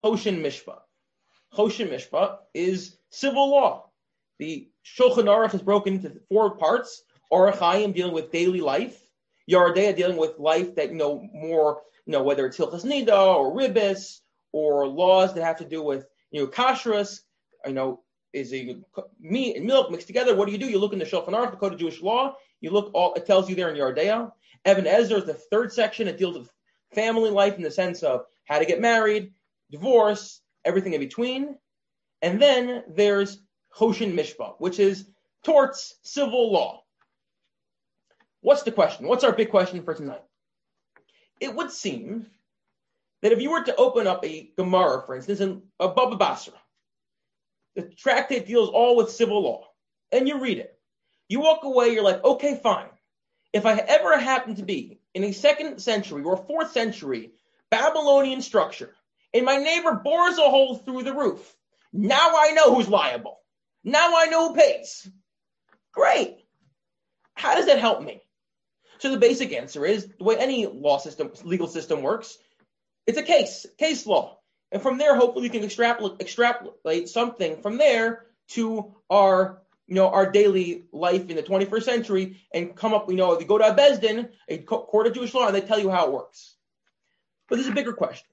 Choshen Mishpat. Choshen Mishpat is civil law. The Shulchan Aruch is broken into 4 parts. Orach Chaim dealing with daily life. Yardea dealing with life that, more, whether it's Hilchas Nida or Ribis or laws that have to do with, kashrus, is a meat and milk mixed together. What do? You look in the Shulchan Aruch, the Code of Jewish Law. You look, it tells you there in Yardea. Even HaEzer is the 3rd section. It deals with family life in the sense of how to get married, divorce, everything in between. And then there's Choshen Mishpat, which is torts, civil law. What's the question? What's our big question for tonight? It would seem that if you were to open up a Gemara, for instance, in a Baba Basra, the tractate deals all with civil law, and you read it. You walk away, you're like, okay, fine. If I ever happen to be in a 2nd century or 4th century Babylonian structure, and my neighbor bores a hole through the roof, now I know who's liable. Now I know who pays. Great. How does that help me? So the basic answer is, the way any legal system works, it's a case law. And from there, hopefully we can extrapolate something from there to our daily life in the 21st century and come up, if you go to a Bezdin, a court of Jewish law, and they tell you how it works. But there's a bigger question.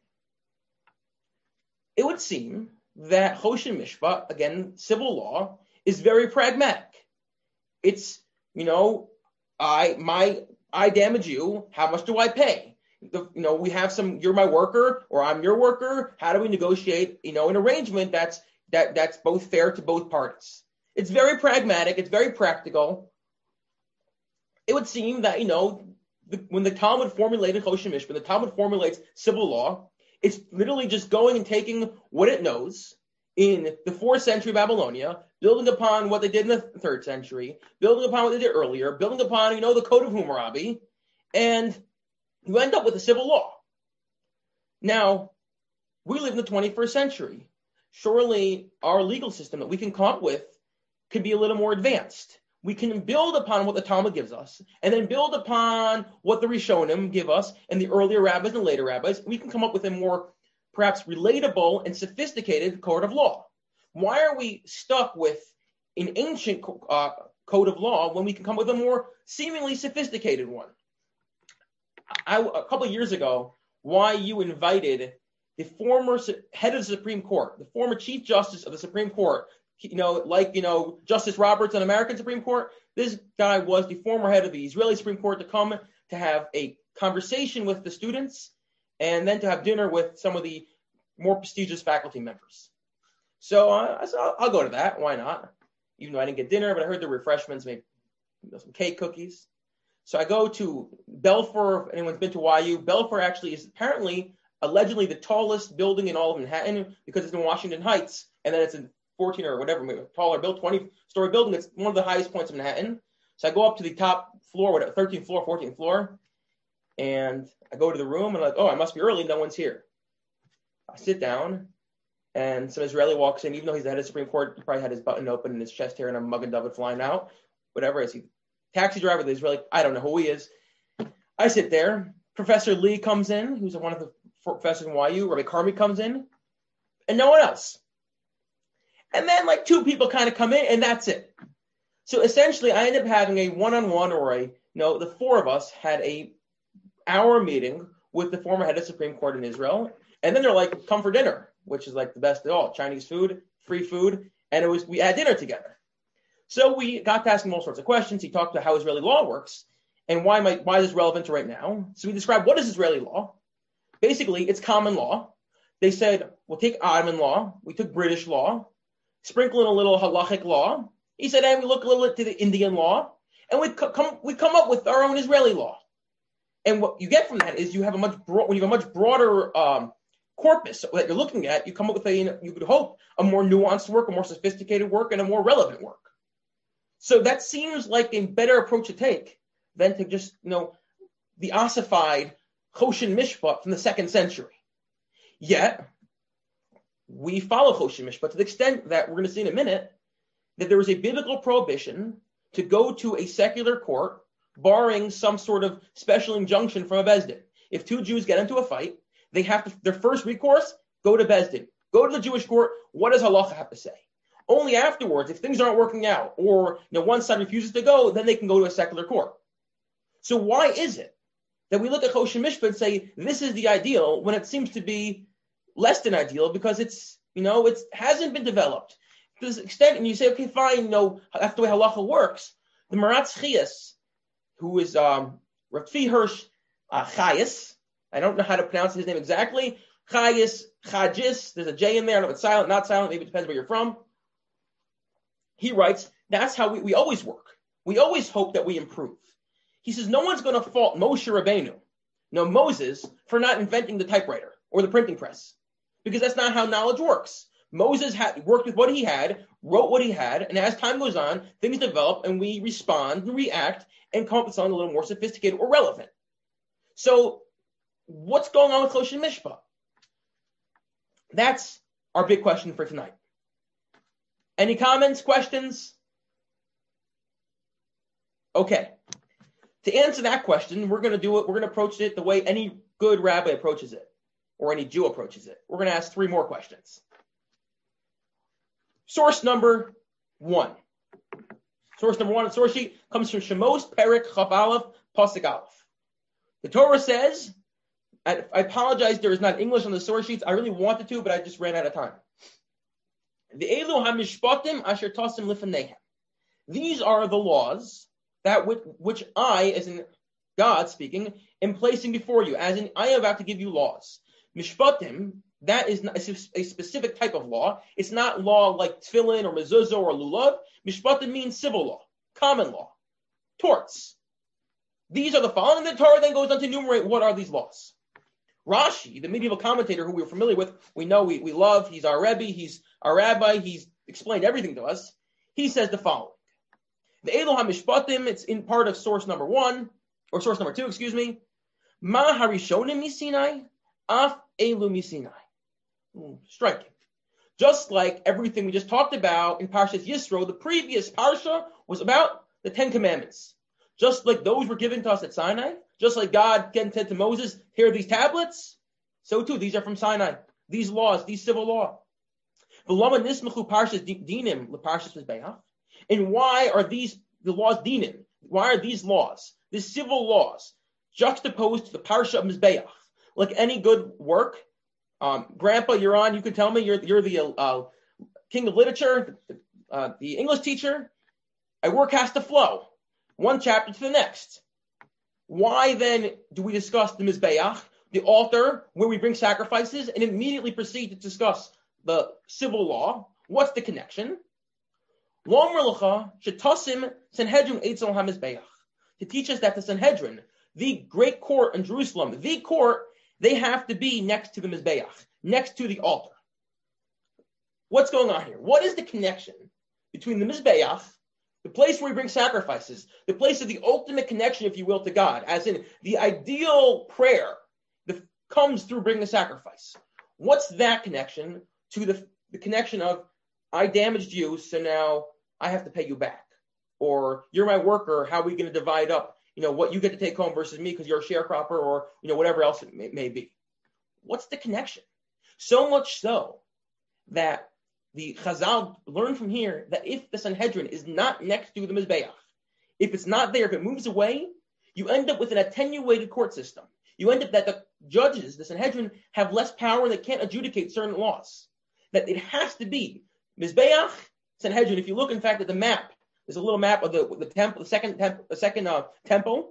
It would seem that Choshen Mishpat, again, civil law, is very pragmatic. It's, I damage you, how much do I pay? We have you're my worker or I'm your worker. How do we negotiate, an arrangement that's both fair to both parties? It's very pragmatic. It's very practical. It would seem that, when the Talmud formulated Choshen Mishpat, the Talmud formulates civil law, it's literally just going and taking what it knows in the 4th century Babylonia, building upon what they did in the 3rd century, building upon what they did earlier, building upon, the Code of Hammurabi, and you end up with a civil law. Now, we live in the 21st century. Surely our legal system that we can come up with could be a little more advanced. We can build upon what the Talmud gives us, and then build upon what the Rishonim give us, and the earlier rabbis and later rabbis. We can come up with a more, perhaps, relatable and sophisticated code of law. Why are we stuck with an ancient code of law when we can come up with a more seemingly sophisticated one? A couple of years ago, YU invited the former head of the Supreme Court, the former Chief Justice of the Supreme Court, Justice Roberts on American Supreme Court. This guy was the former head of the Israeli Supreme Court, to come to have a conversation with the students and then to have dinner with some of the more prestigious faculty members. So I said, I'll go to that. Why not? Even though I didn't get dinner, but I heard the refreshments, maybe some cake, cookies. So I go to Belfer. If anyone's been to YU, Belfer actually is apparently, allegedly, the tallest building in all of Manhattan because it's in Washington Heights, and then it's in 14 or whatever, taller build, 20-story building. It's one of the highest points of Manhattan. So I go up to the top floor, 13th floor, 14th floor, and I go to the room, and I'm like, oh, I must be early. No one's here. I sit down, and some Israeli walks in. Even though he's the head of the Supreme Court, he probably had his button open and his chest hair and a Magen David flying out. Whatever. I see taxi driver, the Israeli, I don't know who he is. I sit there. Professor Lee comes in, who's one of the professors in YU. Rabbi Carmi comes in, and no one else. And then 2 people kind of come in, and that's it. So essentially, I ended up having a one-on-one, or the 4 of us had a hour meeting with the former head of the Supreme Court in Israel. And then they're like, come for dinner, which is the best of all. Chinese food, free food. And we had dinner together. So we got to ask him all sorts of questions. He talked about how Israeli law works and why is this relevant to right now. So we described what is Israeli law. Basically, it's common law. They said, we'll take Ottoman law. We took British law, sprinkle in a little halachic law. He said, and we look a little to the Indian law, and we come up with our own Israeli law. And what you get from that is you have a much broader corpus that you're looking at. You come up with you could hope, a more nuanced work, a more sophisticated work, and a more relevant work. So that seems like a better approach to take than to just, the ossified Choshen Mishpat from the 2nd century. Yet, we follow Choshen Mishpat to the extent that we're going to see in a minute that there is a biblical prohibition to go to a secular court, barring some sort of special injunction from a Bezdin. If 2 Jews get into a fight, they have to, their first recourse go to Beis Din, go to the Jewish court. What does halacha have to say? Only afterwards, if things aren't working out, or one side refuses to go, then they can go to a secular court. So why is it that we look at Choshen Mishpat and say this is the ideal when it seems to be less than ideal because it hasn't been developed to this extent? And you say, okay, fine, that's the way halacha works. The Maratz Chias, who is Rafi Hirsch Chayes, I don't know how to pronounce his name exactly. Chayes, Chajis, there's a J in there. I don't know if it's silent, not silent, maybe it depends where you're from. He writes, that's how we always work. We always hope that we improve. He says, no one's going to fault Moshe Rabbeinu, Moses, for not inventing the typewriter or the printing press, because that's not how knowledge works. Moses worked with what he had, wrote what he had, and as time goes on, things develop, and we respond and react and come up with something a little more sophisticated or relevant. So what's going on with Choshen Mishpat? That's our big question for tonight. Any comments, questions? Okay. To answer that question, we're going to approach it the way any good rabbi approaches it, or any Jew approaches it. We're going to ask 3 more questions. Source number 1. Source number 1 on the source sheet comes from Shemos Perek Chaf Aleph Pasuk Aleph. The Torah says, I apologize, there is not English on the source sheets. I really wanted to, but I just ran out of time. The Elu HaMishpatim Asher Tasim Lifneihem. These are the laws that which I, as in God speaking, am placing before you, as in I am about to give you laws. Mishpatim, that is a specific type of law. It's not law like tefillin or mezuzah or lulav. Mishpatim means civil law, common law, torts. These are the following. The Torah then goes on to enumerate what are these laws. Rashi, the medieval commentator who we're familiar with, we know, we love, he's our Rebbe, he's our rabbi, he's explained everything to us. He says the following. The Elu HaMishpatim, it's in part of source number 1, or source number 2, excuse me. Ma Harishonim Misinai, Af Elu Misinai. Striking. Just like everything we just talked about in Parshas Yisro, the previous Parsha was about the 10 Commandments. Just like those were given to us at Sinai, just like God said to Moses, here are these tablets, so too, these are from Sinai. These laws, these civil law. V'lama nismechu Parshas Dinim leParshas Mizbeach. And why are the laws dinim? Why are these laws, these civil laws, juxtaposed to the Parsha of Mizbeach? Like any good work, Grandpa, you can tell me, you're the king of literature, the English teacher. A work has to flow, one chapter to the next. Why then do we discuss the Mizbeach, the altar, where we bring sacrifices, and immediately proceed to discuss the civil law? What's the connection? To teach us that the Sanhedrin, the great court in Jerusalem, the court, they have to be next to the Mizbeach, next to the altar. What's going on here? What is the connection between the Mizbeach, the place where we bring sacrifices, the place of the ultimate connection, if you will, to God, as in the ideal prayer that comes through bringing a sacrifice? What's that connection to the connection of I damaged you, so now I have to pay you back? Or you're my worker, how are we going to divide up, what you get to take home versus me because you're a sharecropper, or, whatever else it may be? What's the connection? So much so that the Chazal learn from here that if the Sanhedrin is not next to the Mizbeach, if it's not there, if it moves away, you end up with an attenuated court system. You end up that the judges, the Sanhedrin, have less power and they can't adjudicate certain laws. That it has to be Mizbeach, Sanhedrin. If you look, in fact, at the map, there's a little map of the temple, the second temple.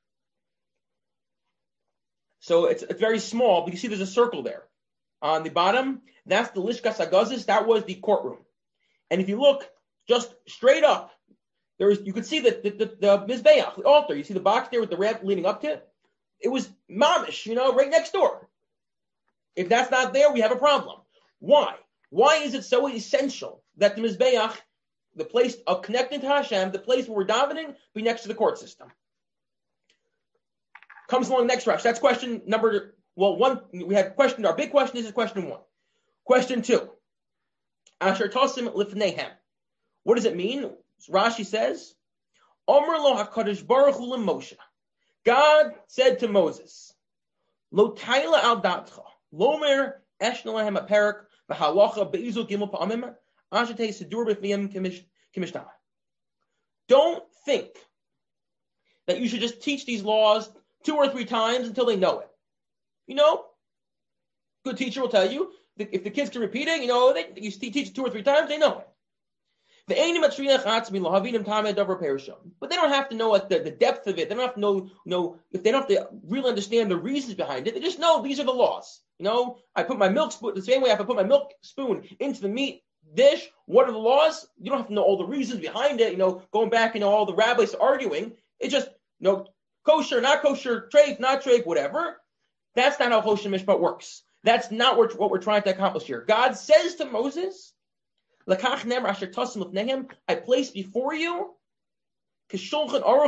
So it's very small, but you see there's a circle there. On the bottom, that's the Lishkas HaGazis. That was the courtroom. And if you look just straight up, you could see the Mizbeach, the altar. You see the box there with the ramp leading up to it? It was mamish, right next door. If that's not there, we have a problem. Why? Why is it so essential that the Mizbeach, the place of connecting to Hashem, the place where we're davening, be next to the court system? Comes along next rush. That's question number, one. We had question, our big question is question 1. Question 2. Asher Tosim Lifneihem. What does it mean? Rashi says, Omer lo HaKadosh Baruch Hu Moshe. God said to Moses, Lo taila al datcha, lomer Eshnalahem a perak v'halacha be'izu gimel pa'amim ashetei sedur b'fniyim k'mishnah. Don't think that you should just teach these laws 2 or 3 times until they know it. Good teacher will tell you that if the kids can repeat it, you teach it 2 or 3 times, they know it. But they don't have to know the depth of it. They don't have to know if they don't have to really understand the reasons behind it. They just know these are the laws. I put my milk spoon the same way I put my milk spoon into the meat dish. What are the laws? You don't have to know all the reasons behind it. Going back, all the rabbis arguing. It's just, kosher, not kosher, treif, not treif, whatever. That's not how Choshen Mishpat works. That's not what we're trying to accomplish here. God says to Moses, I place before you, he says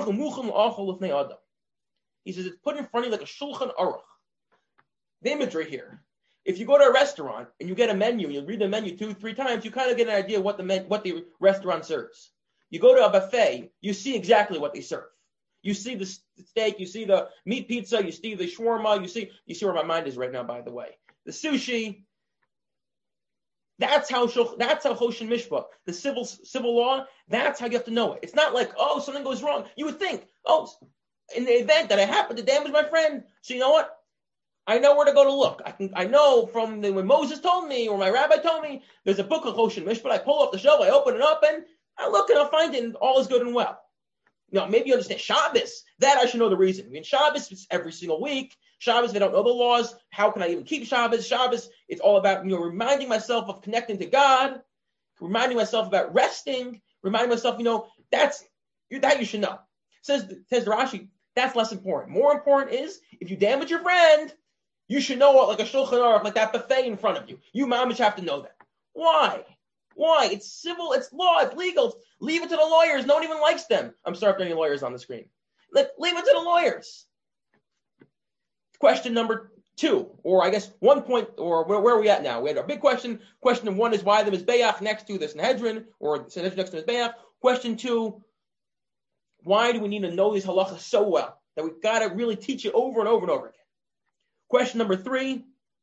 it's put in front of you like a shulchan aruch. The imagery here. If you go to a restaurant and you get a menu, you read the menu 2-3 times, you kind of get an idea what the restaurant serves. You go to a buffet, you see exactly what they serve. You see the steak, you see the meat pizza, you see the shawarma, you see where my mind is right now, by the way. The sushi. That's how Choshen Mishpat, the civil law, that's how you have to know it. It's not like, something goes wrong. You would think, in the event that I happen to damage my friend, so you know what? I know where to go to look. I know from when Moses told me or my rabbi told me, there's a book of Choshen Mishpat. I pull off the shelf, I open it up, and I look and I'll find it, and all is good and well. Maybe you understand Shabbos. That I should know the reason. Shabbos is every single week. Shabbos, they don't know the laws. How can I even keep Shabbos? Shabbos, it's all about, reminding myself of connecting to God, reminding myself about resting, reminding myself, that you should know. Says Rashi, that's less important. More important is, if you damage your friend, you should know what, like a shulchan aruch, like that buffet in front of you. You mamish have to know that. Why? It's civil, it's law, it's legal. Leave it to the lawyers. No one even likes them. I'm sorry if there are any lawyers on the screen. Leave it to the lawyers. Question number 2, or I guess 1 point, or where are we at now? We had a big question. Question 1 is why the Mizbeach next to the Sanhedrin, or the Sanhedrin next to the Mizbeach. Question 2, why do we need to know these halachas so well that we've got to really teach it over and over and over again? Question number 3,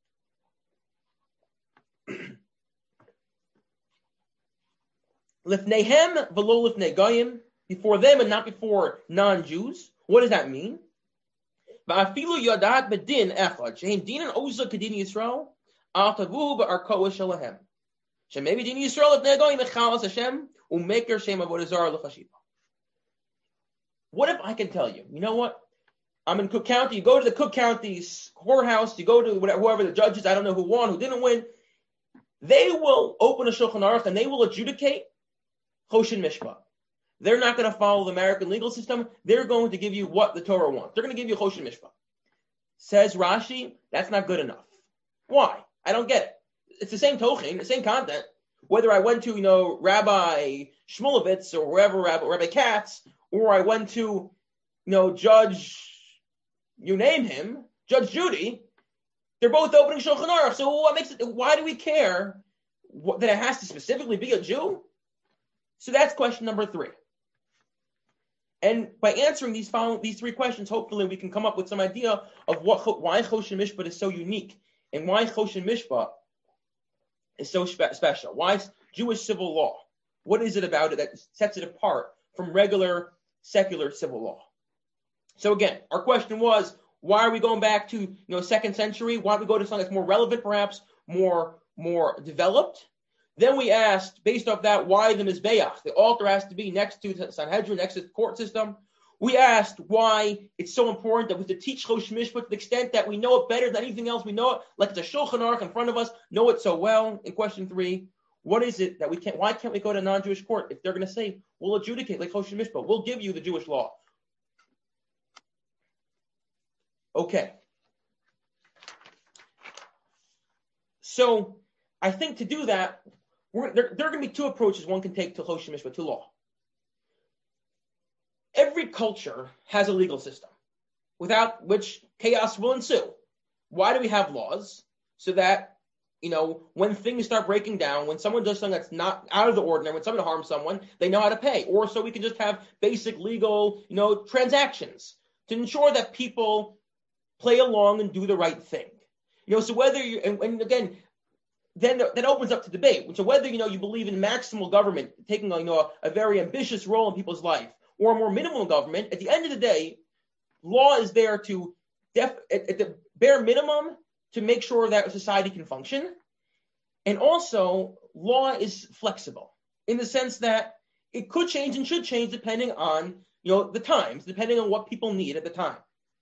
Lifneihem v'lo lifnei goyim, before them and not before non-Jews. What does that mean? Va'afilu yadat bedin echad shehem dinan oza kedin Yisrael al tavu ba'arkoa shalahem shemevi din Yisrael lifnei goyim echalas Hashem u'meker shem avodah zarah l'chashiva. What if I can tell you? You know what? I'm in Cook County. You go to the Cook County's courthouse. You go to whoever the judge is. I don't know who won, who didn't win. They will open a Shulchan Aruch and they will adjudicate Choshen Mishpat. They're not going to follow the American legal system. They're going to give you what the Torah wants. They're going to give you Choshen Mishpat. Says Rashi, that's not good enough. Why? I don't get it. It's the same Tochin, the same content. Whether I went to, Rabbi Shmulevitz or wherever, Rabbi Katz, or I went to, Judge, you name him, Judge Judy, they're both opening Shulchan Aruch. So why do we care that it has to specifically be a Jew? So that's question number 3. And by answering these 3 questions, hopefully we can come up with some idea of why Choshen Mishpat is so unique and why Choshen Mishpat is so special. Why Jewish civil law? What is it about it that sets it apart from regular secular civil law? So again, our question was, why are we going back to 2nd century? Why don't we go to something that's more relevant, perhaps more developed? Then we asked, based off that, why the Mizbeach? The altar has to be next to the Sanhedrin, next to the court system. We asked why it's so important that we have to teach Choshen Mishpat to the extent that we know it better than anything else. We know it like it's a Shulchan Aruch in front of us, know it so well. In question 3, what is it that why can't we go to a non-Jewish court if they're going to say, we'll adjudicate like Choshen Mishpat, we'll give you the Jewish law. Okay. So I think to do that, there are going to be 2 approaches one can take to Choshen Mishpat, to law. Every culture has a legal system, without which chaos will ensue. Why do we have laws? So that, when things start breaking down, when someone does something that's not out of the ordinary, when someone harms someone, they know how to pay. Or so we can just have basic legal, transactions to ensure that people play along and do the right thing. So whether you, and again, then that opens up to debate. So whether, you believe in maximal government taking, a very ambitious role in people's life, or a more minimal government, at the end of the day, law is there to, at the bare minimum, to make sure that society can function. And also, law is flexible in the sense that it could change and should change depending on, the times, depending on what people need at the time.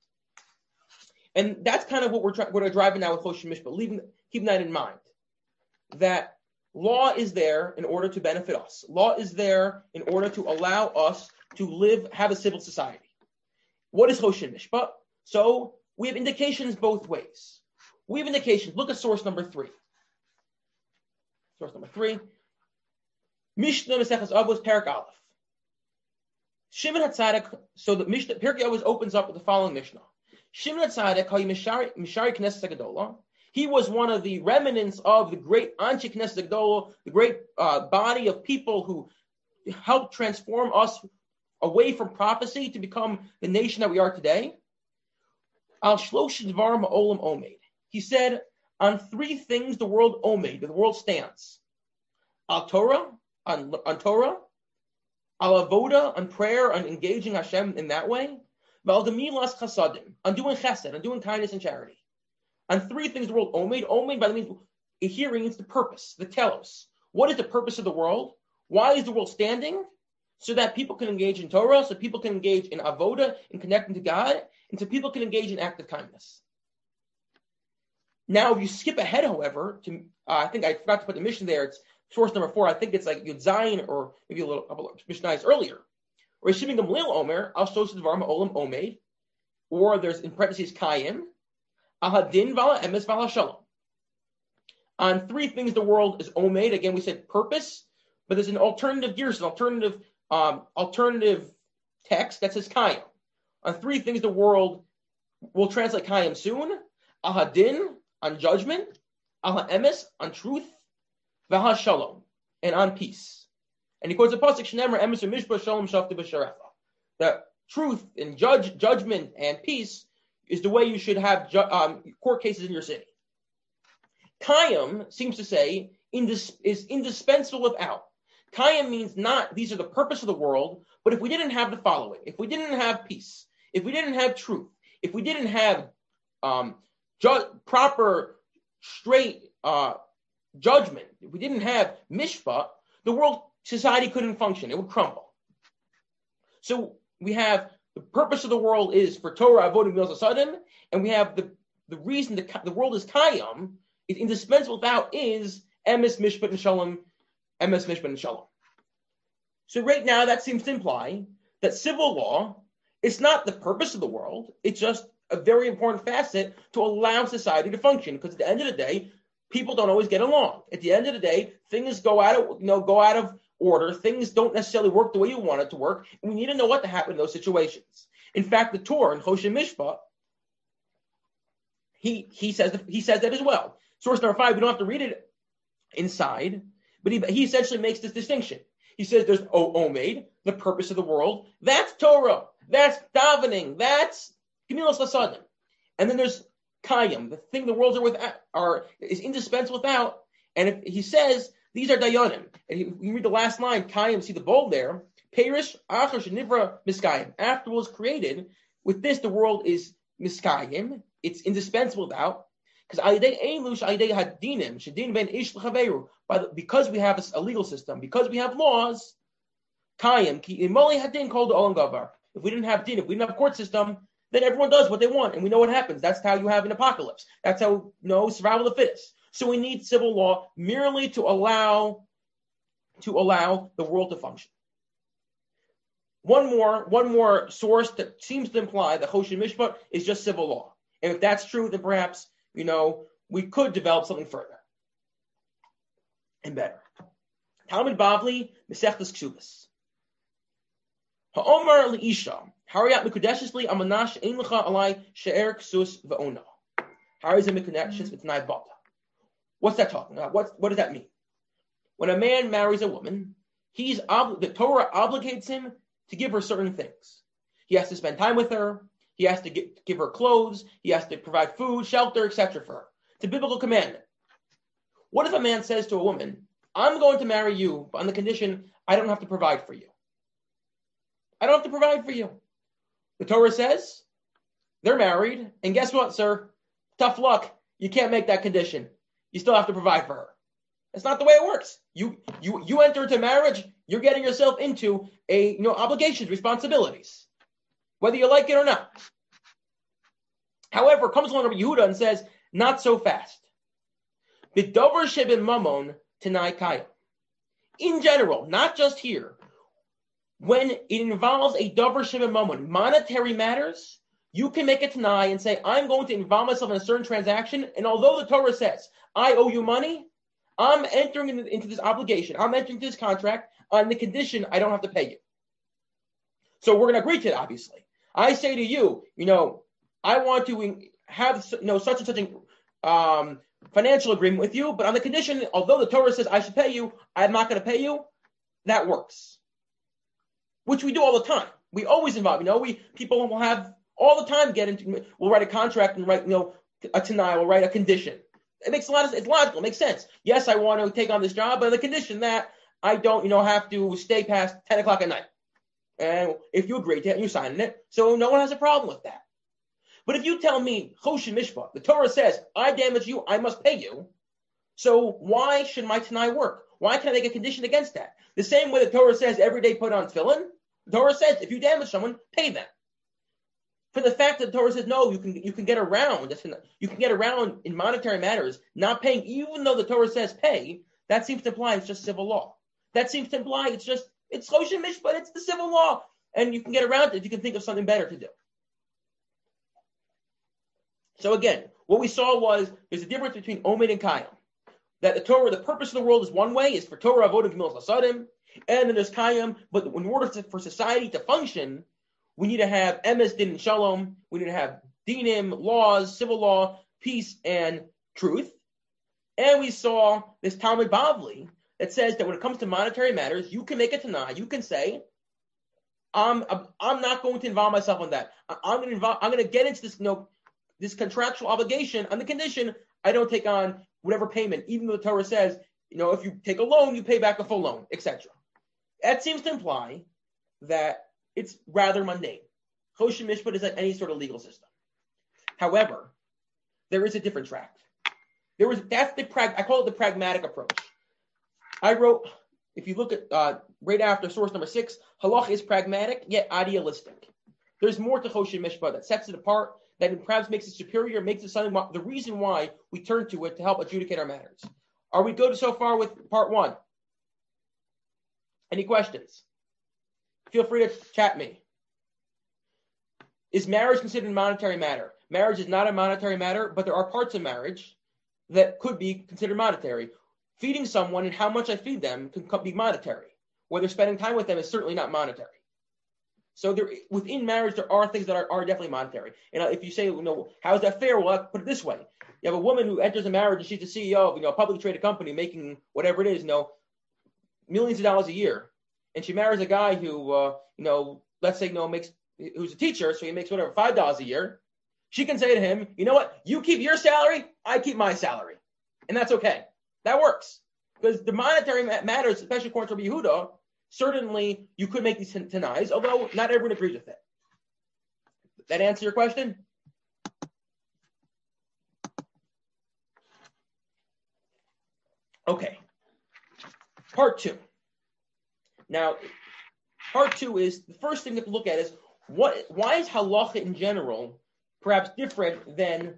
And that's kind of what we're driving now with Choshen Mishpat, keeping that in mind, that law is there in order to benefit us. Law is there in order to allow us to have a civil society. What is Choshen Mishpat? So we have indications both ways. We have indications. Look at source number 3. Source number 3. Mishnah Maseches Avos Perek Aleph. Shimon HaTzadik. So the Mishnah Perek Avos opens up with the following Mishnah. Shimon HaTzadik Mishari Knesset Gedolah. He was one of the remnants of the great Anshe Knesset Gedolah, the great body of people who helped transform us away from prophecy to become the nation that we are today. Al Shlosh Dvarim Olam Omed. He said, on 3 things the world omed, the world stands. Al Torah, on Torah, al avoda, on prayer, on engaging Hashem in that way, val gemilas chasadim, on doing chesed, on doing kindness and charity. On 3 things the world omed. Omed by the means here means the purpose, the telos. What is the purpose of the world? Why is the world standing? So that people can engage in Torah, so people can engage in avoda, in connecting to God, and so people can engage in active kindness. Now, if you skip ahead, however, to I think I forgot to put the mission there. It's source number 4. I think it's like Yud Zayin or maybe a couple of Mishnahs earlier. Or Shimon Gamliel Omer, Al Shlosh Dvarim Olam Omed, or there's in parentheses Kayim, Ahadin Vala Emes Vala Shalom. On 3 things the world is Omed. Again, we said purpose, but there's an alternative gears, an alternative text that says Kayim. On 3 things the world will translate Kayim soon. Ahadin, on judgment, Al Emes, on truth, V'ha Shalom, and on peace. And he quotes a pasuk, Shnemer Emes Mishpa Shalom Shafti B'Sharefa. That truth and judgment and peace is the way you should have court cases in your city. Kayim seems to say is indispensable without. Kayim means not these are the purpose of the world, but if we didn't have the following, if we didn't have peace, if we didn't have truth, if we didn't have proper, straight judgment, if we didn't have mishpat, the world society couldn't function. It would crumble. So we have the purpose of the world is for Torah, Avodah, Milos Asadim, and we have the reason the world is Kayim, is indispensable without is Emes, Mishpat, and Shalom, Emes, Mishpat, and Shalom. So right now that seems to imply that civil law is not the purpose of the world, it's just a very important facet to allow society to function. Because at the end of the day, people don't always get along. At the end of the day, things go out of order. Things don't necessarily work the way you want it to work. And we need to know what to happen in those situations. In fact, the Torah in Choshen Mishpat, he says that as well. Source number 5, we don't have to read it inside, but he essentially makes this distinction. He says there's Omed, the purpose of the world. That's Torah. That's davening. That's Gemilas Chasadim. And then there's Kayim, the thing the worlds is indispensable without. And if he says these are Dayanim, and you read the last line, Kayim, see the bold there. Perish Achar Shenivra Miskayim. After it was created, with this the world is Miskayim. It's indispensable without. Because we have a legal system, because we have laws, Kayim, called Olam Gavar. If we didn't have din, if we didn't have a court system, then everyone does what they want, and we know what happens. That's how you have an apocalypse. That's how survival of the fittest. So we need civil law merely to allow the world to function. One more source that seems to imply that Choshen Mishpat is just civil law. And if that's true, then perhaps we could develop something further and better. Talmud Bavli, Mesechtas Ksubas. Ha'omar li'isha, hariyat mikudeshes li amanash ein lecha alai she'er ksus v'ona. Hariyat mikudeshes v'tnai bata. What's that talking about? What does that mean? When a man marries a woman, the Torah obligates him to give her certain things. He has to spend time with her. He has to give her clothes. He has to provide food, shelter, etc. for her. It's a biblical commandment. What if a man says to a woman, I'm going to marry you on the condition I don't have to provide for you? I don't have to provide for you. The Torah says they're married, and guess what, sir? Tough luck. You can't make that condition. You still have to provide for her. That's not the way it works. You enter into marriage, you're getting yourself into obligations, responsibilities, whether you like it or not. However, comes along Rabbi Yehuda and says, not so fast. B'dover shebin mamon tenai kayim. In general, not just here, when it involves a dover shebin mamon, monetary matters, you can make a tenai and say, I'm going to involve myself in a certain transaction, and although the Torah says, I owe you money, I'm entering into this obligation. I'm entering into this contract on the condition I don't have to pay you. So we're going to agree to it, obviously. I say to you, I want to have such and such a financial agreement with you, but on the condition, although the Torah says I should pay you, I'm not going to pay you. That works, which we do all the time. We always involve. People will have all the time we'll write a contract and write a tenai, we'll write a condition. It makes it's logical, it makes sense. Yes, I want to take on this job, but on the condition that I don't, have to stay past 10 o'clock at night. And if you agree to it, you sign it, so no one has a problem with that. But if you tell me, Choshen Mishpat, the Torah says, I damage you, I must pay you, so why should my tenai work? Why can't I make a condition against that? The same way the Torah says every day put on tefillin, the Torah says if you damage someone, pay them. For the fact that the Torah says no, you can get around. You can get around in monetary matters, not paying, even though the Torah says pay. That seems to imply it's just civil law. That seems to imply it's Choshen Mishpat, it's the civil law, and you can get around it if you can think of something better to do. So again, what we saw was there's a difference between Omed and Kayim. That the Torah, the purpose of the world is one way, is for Torah, Avodah, Gemilas Chasadim, and then there's Kayim. But in order for society to function, we need to have emes, din, and shalom. We need to have dinim, laws, civil law, peace, and truth. And we saw this Talmud Bavli that says that when it comes to monetary matters, you can make a tanai. You can say, I'm not going to involve myself in that. I'm going to get into this, this contractual obligation on the condition I don't take on whatever payment, even though the Torah says, if you take a loan, you pay back a full loan, etc. That seems to imply that it's rather mundane. Choshen Mishpat is like any sort of legal system. However, there is a different track. I call it the pragmatic approach. I wrote, if you look at right after source number 6, halach is pragmatic yet idealistic. There's more to Choshen Mishpat that sets it apart, that perhaps makes it superior, makes it something. The reason why we turn to it to help adjudicate our matters. Are we good so far with part 1? Any questions? Feel free to chat me. Is marriage considered a monetary matter? Marriage is not a monetary matter, but there are parts of marriage that could be considered monetary. Feeding someone and how much I feed them can be monetary. Whether spending time with them is certainly not monetary. So within marriage, there are things that are definitely monetary. And if you say, how is that fair? Well, I'll put it this way. You have a woman who enters a marriage and she's the CEO of a publicly traded company making whatever it is, millions of dollars a year. And she marries a guy who, let's say, who's a teacher, so he makes whatever, $5 a year. She can say to him, you know what? You keep your salary, I keep my salary. And that's okay. That works. Because the monetary matters, especially according to Rabbi Yehuda, certainly you could make these tanais, although not everyone agrees with it. That answer your question? Okay. Part 2. Now, part 2 is, the first thing to look at is, why is halacha in general perhaps different than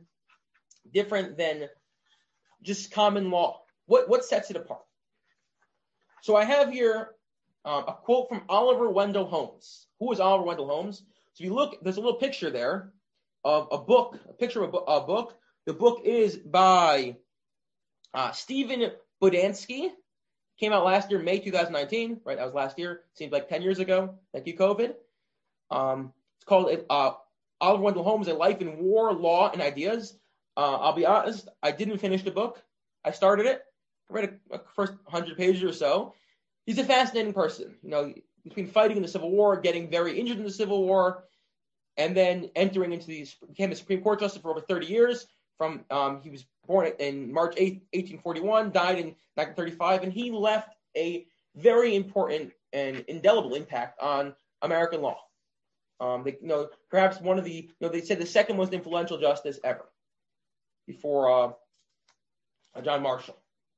just common law? What sets it apart? So I have here a quote from Oliver Wendell Holmes. Who is Oliver Wendell Holmes? So if you look, there's a little picture there of a book, a picture of a book. The book is by Stephen Bodansky. Came out last year, May 2019. Right, that was last year. Seems like 10 years ago. Thank you, COVID. It's called Oliver Wendell Holmes: A Life in War, Law, and Ideas. I'll be honest, I didn't finish the book. I started it. I read a first 100 pages or so. He's a fascinating person. Between fighting in the Civil War, getting very injured in the Civil War, and then entering into became a Supreme Court justice for over 30 years, he was born in March 8, 1841, died in 1935, and he left a very important and indelible impact on American law. Perhaps one of the, they said the second most influential justice ever, before John Marshall.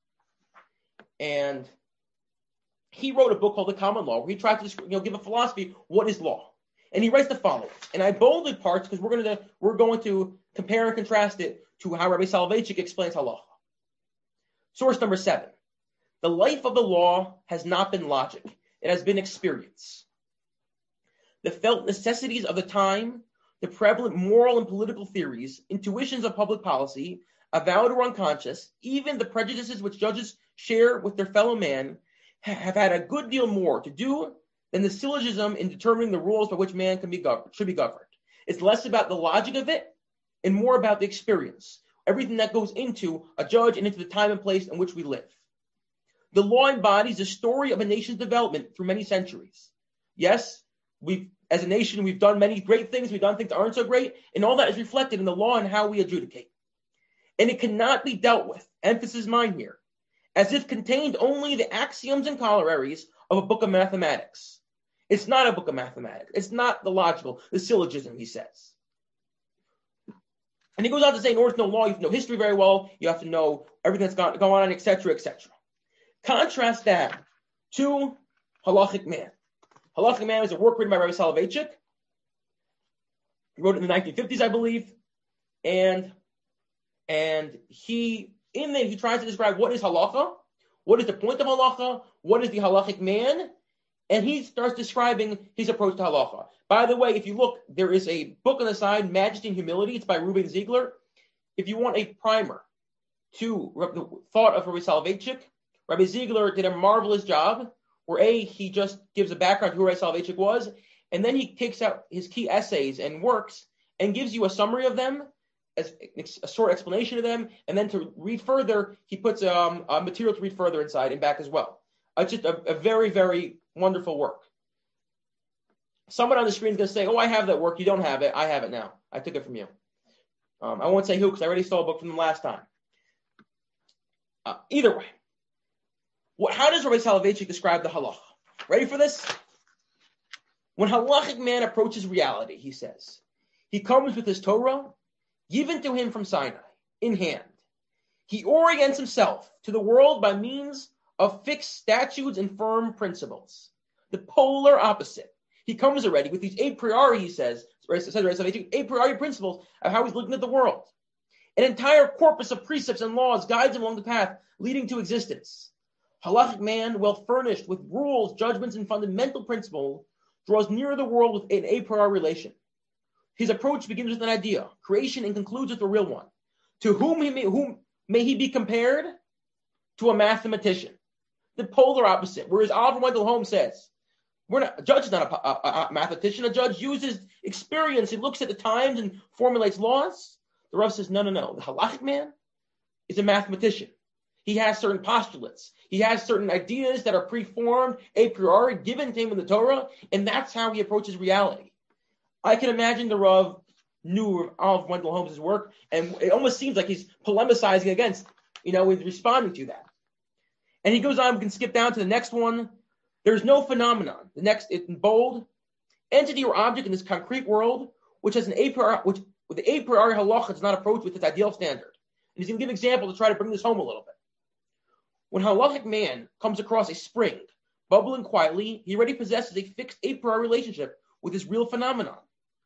And he wrote a book called The Common Law, where he tried to give a philosophy, what is law? And he writes the following. And I bolded parts because we're going to compare and contrast it to how Rabbi Soloveitchik explains halacha. Source number 7. The life of the law has not been logic. It has been experience. The felt necessities of the time, the prevalent moral and political theories, intuitions of public policy, avowed or unconscious, even the prejudices which judges share with their fellow man, have had a good deal more to do than the syllogism in determining the rules by which man should be governed. It's less about the logic of it and more about the experience, everything that goes into a judge and into the time and place in which we live. The law embodies the story of a nation's development through many centuries. Yes, as a nation, we've done many great things. We've done things that aren't so great. And all that is reflected in the law and how we adjudicate. And it cannot be dealt with, emphasis mine here, as if contained only the axioms and corollaries of a book of mathematics. It's not a book of mathematics. It's not the syllogism, he says. And he goes on to say, in order to know law, you have to know history very well. You have to know everything that's going on, etc., etc. Contrast that to Halachic Man. Halachic Man is a work written by Rabbi Soloveitchik. He wrote it in the 1950s, I believe. And he tries to describe what is halacha, what is the point of halacha, what is the halachic man, and he starts describing his approach to halacha. By the way, if you look, there is a book on the side, Majesty and Humility. It's by Reuben Ziegler. If you want a primer to the thought of Rabbi Soloveitchik, Rabbi Ziegler did a marvelous job where he just gives a background to who Rabbi Soloveitchik was, and then he takes out his key essays and works and gives you a summary of them, as a short explanation of them, and then to read further, he puts a material to read further inside and back as well. It's just a very, very wonderful work. Someone on the screen is going to say, oh, I have that work. You don't have it. I have it now. I took it from you. I won't say who because I already stole a book from them last time. Either way, how does Rabbi Soloveitchik describe the halacha? Ready for this? When halachic man approaches reality, he says, he comes with his Torah, given to him from Sinai, in hand. He orients himself to the world by means of fixed statutes and firm principles. The polar opposite. He comes already with these a priori, he says a priori principles of how he's looking at the world. An entire corpus of precepts and laws guides him along the path leading to existence. Halachic man, well furnished with rules, judgments, and fundamental principles, draws near the world with an a priori relation. His approach begins with an idea, creation, and concludes with a real one. To whom may he be compared? To a mathematician. The polar opposite. Whereas Oliver Wendell Holmes says, a judge is not a mathematician. A judge uses experience. He looks at the times and formulates laws. The Rav says, no. The halachic man is a mathematician. He has certain postulates. He has certain ideas that are preformed, a priori, given to him in the Torah, and that's how he approaches reality. I can imagine the Rav knew of Wendell Holmes' work, and it almost seems like he's polemicizing against, with responding to that. And he goes on, we can skip down to the next one. There's no phenomenon. The next, in bold, entity or object in this concrete world, which has an a priori, which with the a priori halacha does not approach with its ideal standard. And he's going to give an example to try to bring this home a little bit. When halachic man comes across a spring, bubbling quietly, he already possesses a fixed a priori relationship with this real phenomenon.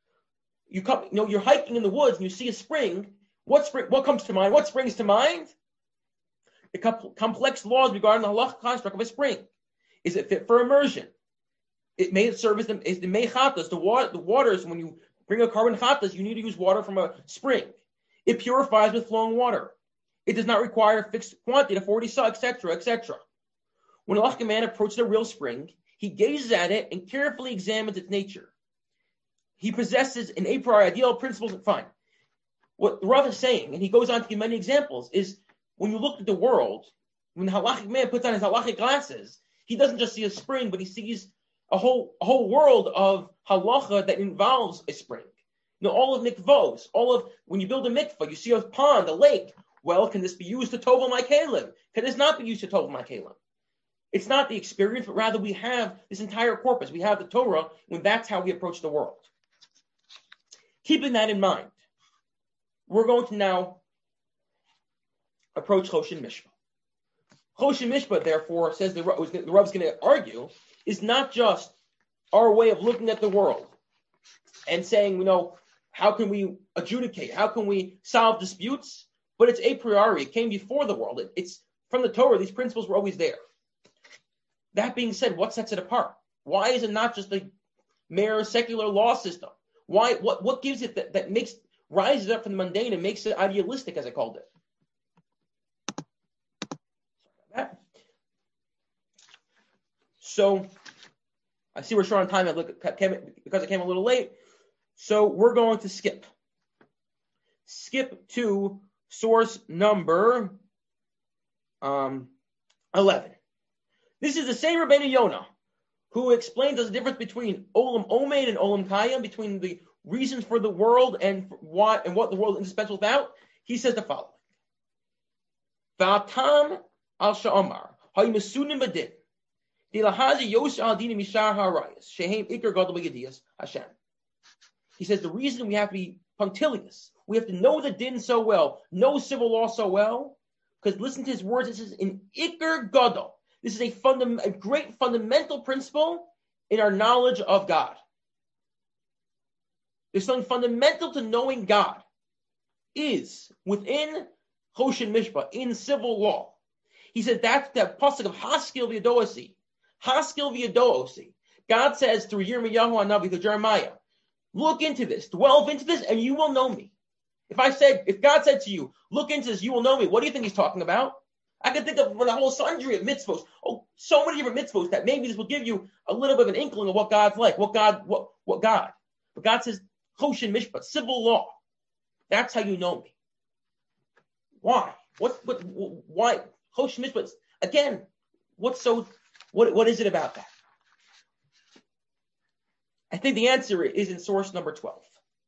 You're hiking in the woods and you see a spring. What comes to mind? What springs to mind? The complex laws regarding the halachic construct of a spring. Is it fit for immersion? It may serve as the mechatas, the waters. When you bring a carbon chatas, you need to use water from a spring. It purifies with flowing water. It does not require a fixed quantity of 40 sa, etc., etc. When a halachic man approaches a real spring, he gazes at it and carefully examines its nature. He possesses an a priori ideal principles. Fine. What the Rav is saying, and he goes on to give many examples, is when you look at the world, when the halachic man puts on his halachic glasses, he doesn't just see a spring, but he sees a whole world of halacha that involves a spring. All of mikvos, when you build a mikvah, you see a pond, a lake. Well, can this be used to tovel my kalim? Can this not be used to tovel my kalim? It's not the experience, but rather we have this entire corpus. We have the Torah when that's how we approach the world. Keeping that in mind, we're going to now approach Choshen Mishpah. Choshen Mishpah, therefore, says the Rav's going to argue, is not just our way of looking at the world and saying, how can we adjudicate? How can we solve disputes? But it's a priori. It came before the world. It's from the Torah. These principles were always there. That being said, what sets it apart? Why is it not just a mere secular law system? Why? What gives it that makes rises up from the mundane and makes it idealistic, as I called it? So I see we're short on time because I came a little late. So we're going to skip to source number 11. This is the same Rabbeinu Yonah who explains the difference between Olam Omed and Olam Kayim, between the reasons for the world and what the world is indispensable about. He says the following: Va'atam al sha'amar ha'yimasunim badin dilahazi yosha al dinim mishar ha'arayas shehem ikar gadol b'yediyas Hashem. He says the reason we have to be punctilious, we have to know the din so well, know civil law so well, because listen to his words. This is an ikar gadol. This is a great fundamental principle in our knowledge of God. There's something fundamental to knowing God is within Choshen Mishpah, in civil law. He said that's that pasuk of Haskil v'Yadoasi. Haskil v'Yadoasi. God says through Yirmiyahu HaNavi to Jeremiah, look into this, delve into this, and you will know me. If God said to you, look into this, you will know me, what do you think he's talking about? I can think of the whole sundry of mitzvos. So many different mitzvos that maybe this will give you a little bit of an inkling of what God's like, what God. But God says, Choshen Mishpah, civil law. That's how you know me. Why? Why? Choshen Mishpah, again, what is it about that? I think the answer is in source number 12.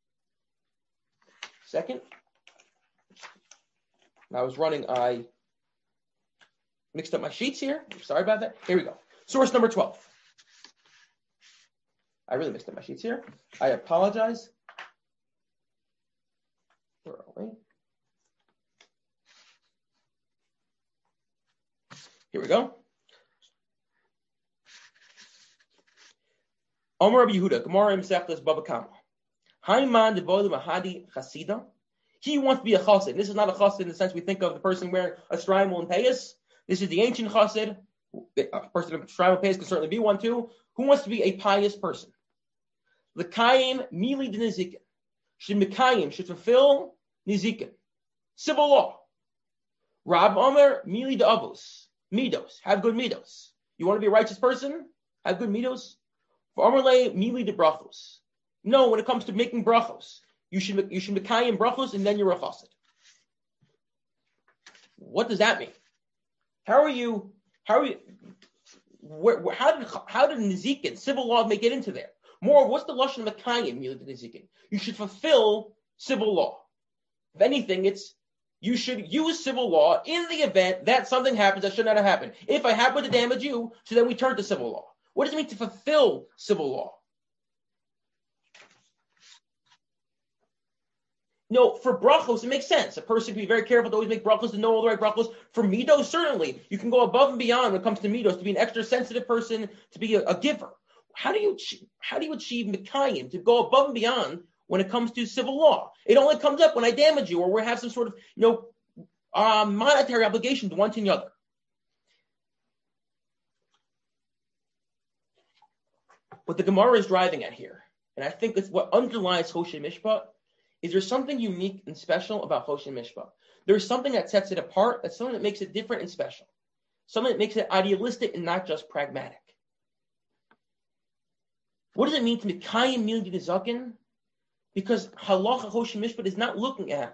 Second. I mixed up my sheets here. Sorry about that. Here we go. Source number 12. I really mixed up my sheets here. I apologize. Where are we? Here we go. Omer Rabbi Yehuda, Gemara Masechtas Bava Kama. Haiman devoid mahadi chasida. He wants to be a chassid. This is not a chassid in the sense we think of the person wearing a shtreimel and payas. This is the ancient chassid. A person of shtreimel and payas can certainly be one too. Who wants to be a pious person? L'kayim mili d'nizikin. Should fulfill nizikin. Civil law. Rab Omer mili d'avos. Midos. Have good midos. You want to be a righteous person? Have good midos. For Omerle mili de brachos. No, when it comes to making brachos, you should mekayim brachos and then you're a chassid. What does that mean? How did nizikin, civil law, make it into there? More, what's the lashon of mekayim mili de nizikin? You should fulfill civil law. If anything, it's you should use civil law in the event that something happens that should not have happened. If I happen to damage you, so then we turn to civil law. What does it mean to fulfill civil law? No, for brachos, it makes sense. A person can be very careful to always make brachos, to know all the right brachos. For midos, certainly, you can go above and beyond when it comes to midos, to be an extra sensitive person, to be a giver. How do you achieve mekayim, to go above and beyond when it comes to civil law? It only comes up when I damage you or we have some sort of monetary obligation to one to the other. What the Gemara is driving at here, and I think that's what underlies Choshen Mishpah, is there something unique and special about Choshen Mishpah. There's something that sets it apart, that's something that makes it different and special. Something that makes it idealistic and not just pragmatic. What does it mean to Mekayim Mili D'Nizakin? Because Halacha Choshen Mishpah is not looking at,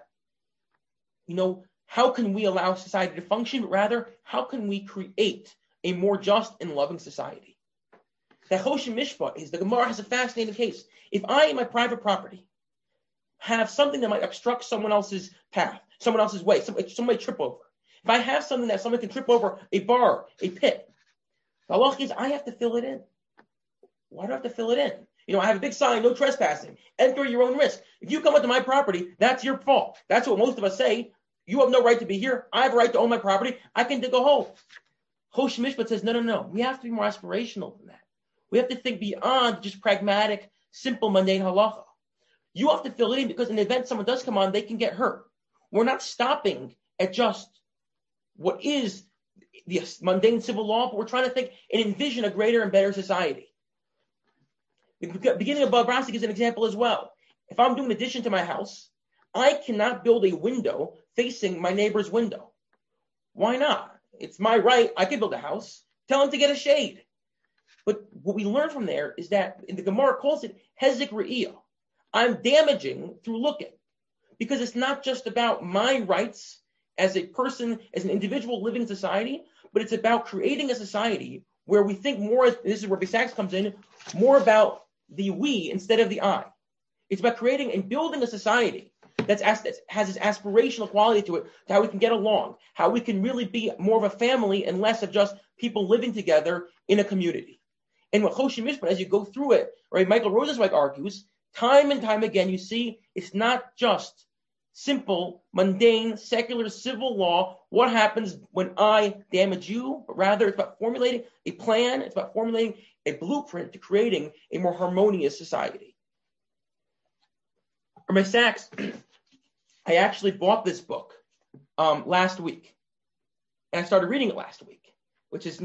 how can we allow society to function, but rather, how can we create a more just and loving society? That Choshen Mishpah is, the Gemara has a fascinating case. If I, in my private property, have something that might obstruct someone else's path, someone else's way, somebody trip over. If I have something that someone can trip over, a bar, a pit, the halacha is I have to fill it in. Why do I have to fill it in? I have a big sign, no trespassing. Enter your own risk. If you come onto my property, that's your fault. That's what most of us say. You have no right to be here. I have a right to own my property. I can dig a hole. Choshen Mishpat says, no. We have to be more aspirational than that. We have to think beyond just pragmatic, simple, mundane halacha. You have to fill it in because in the event someone does come on, they can get hurt. We're not stopping at just what is the mundane civil law, but we're trying to think and envision a greater and better society. The beginning of Bava Basra gives an example as well. If I'm doing addition to my house, I cannot build a window facing my neighbor's window. Why not? It's my right. I can build a house. Tell him to get a shade. But what we learn from there is that the Gemara calls it hezek re'iyah. I'm damaging through looking. Because it's not just about my rights as a person, as an individual living in society, but it's about creating a society where we think more, this is where Sachs comes in, more about the we instead of the I. It's about creating and building a society that has this aspirational quality to it, to how we can get along, how we can really be more of a family and less of just people living together in a community. And with Choshen Mishpat, as you go through it, right, Michael Rosenzweig argues, time and time again, you see, it's not just simple, mundane, secular civil law, what happens when I damage you, but rather it's about formulating a plan, it's about formulating a blueprint to creating a more harmonious society. Rabbi Sachs, I actually bought this book last week, and I started reading it last week, which is,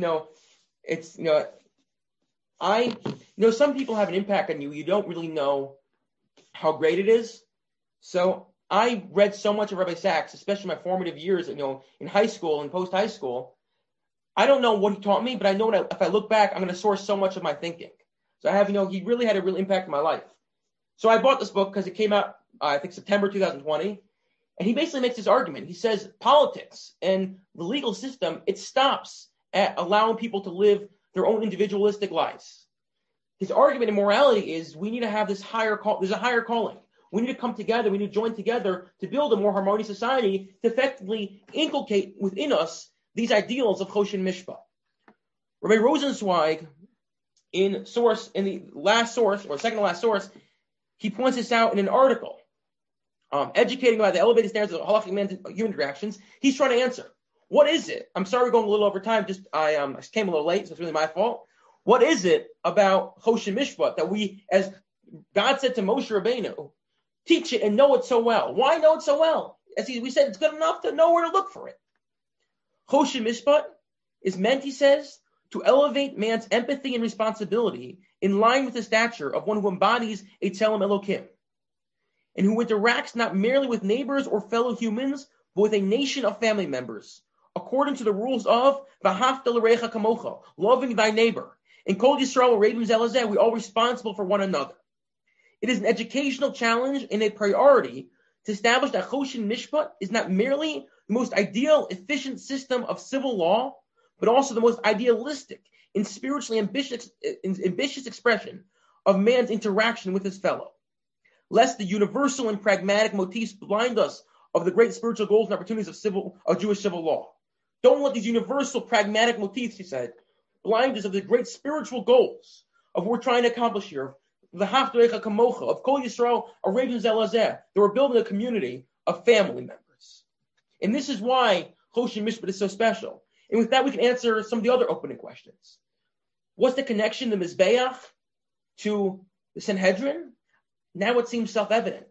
some people have an impact on you. You don't really know how great it is. So I read so much of Rabbi Sachs, especially my formative years, in high school and post-high school. I don't know what he taught me, but I know that if I look back, I'm going to source so much of my thinking. So I have, he really had a real impact on my life. So I bought this book because it came out, I think, September 2020. And he basically makes this argument. He says politics and the legal system, it stops at allowing people to live their own individualistic lives. His argument in morality is we need to have this higher call. There's a higher calling. We need to come together. We need to join together to build a more harmonious society to effectively inculcate within us these ideals of Choshen Mishpat. Rabbi Rosenzweig, in the last source, or second to last source, he points this out in an article, educating about the elevated standards of halachic man's human interactions. He's trying to answer, what is it? I'm sorry we're going a little over time. I came a little late, so it's really my fault. What is it about Choshen Mishpat that we, as God said to Moshe Rabbeinu, teach it and know it so well? Why know it so well? As we said, it's good enough to know where to look for it. Choshen Mishpat is meant, he says, to elevate man's empathy and responsibility in line with the stature of one who embodies a Tzelem Elokim, and who interacts not merely with neighbors or fellow humans, but with a nation of family members, according to the rules of V'ahavta l'recha kamocha, loving thy neighbor. In Kol Yisrael Rebim Zelazeh, we're all responsible for one another. It is an educational challenge and a priority to establish that Choshen Mishpat is not merely the most ideal, efficient system of civil law, but also the most idealistic and spiritually ambitious expression of man's interaction with his fellow. Lest the universal and pragmatic motifs blind us of the great spiritual goals and opportunities of Jewish civil law. Don't let these universal pragmatic motifs, he said, blind us of the great spiritual goals of what we're trying to accomplish here. The Haftarech Kamocha, of Kol Yisrael, Arabim Zelazeh, that we're building a community of family members. And this is why Choshen Mishpat is so special. And with that, we can answer some of the other opening questions. What's the connection to Mizbeach to the Sanhedrin? Now it seems self-evident.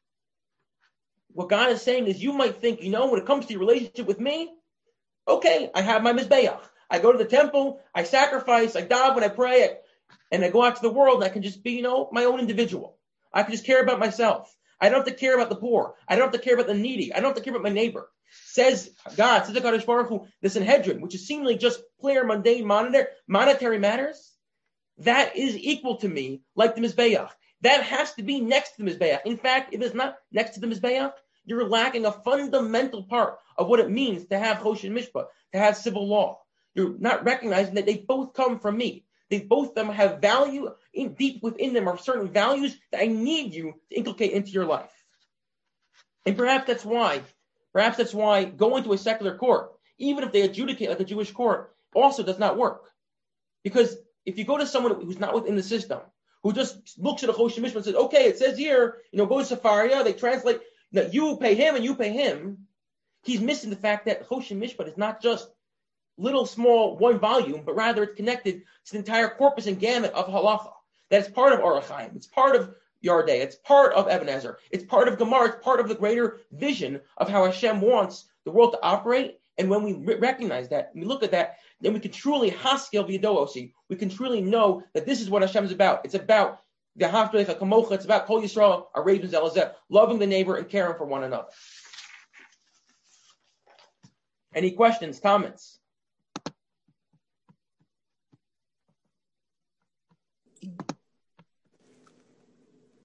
What God is saying is you might think, when it comes to your relationship with me, okay, I have my Mizbeach. I go to the temple, I sacrifice, I daven, I pray, and I go out to the world, and I can just be, my own individual. I can just care about myself. I don't have to care about the poor. I don't have to care about the needy. I don't have to care about my neighbor. Says God, says the Kadosh Baruch Hu, the Sanhedrin, which is seemingly just plain, mundane, monetary matters, that is equal to me, like the Mizbeach. That has to be next to the Mizbeach. In fact, if it's not next to the Mizbeach, you're lacking a fundamental part of what it means to have Choshen Mishpat, to have civil law. You're not recognizing that they both come from me. They both of them have value. Deep within them are certain values that I need you to inculcate into your life. And perhaps that's why going to a secular court, even if they adjudicate like a Jewish court, also does not work. Because if you go to someone who's not within the system, who just looks at a Choshen Mishpat and says, okay, it says here, go to Sefaria, they translate that you pay him and you pay him, he's missing the fact that Choshen Mishpat is not just little, small, one volume, but rather it's connected to the entire corpus and gamut of halacha. That's part of Orach Chaim. It's part of Yardei. It's part of Eben Ezer. It's part of Gemara. It's part of the greater vision of how Hashem wants the world to operate. And when we recognize that, we look at that, then we can truly haskel v'yadosi. We can truly know that this is what Hashem is about. It's about the Haftarech HaKamocha. It's about Kol Yisrael, our Ravens Elazeh, loving the neighbor and caring for one another. Any questions, comments?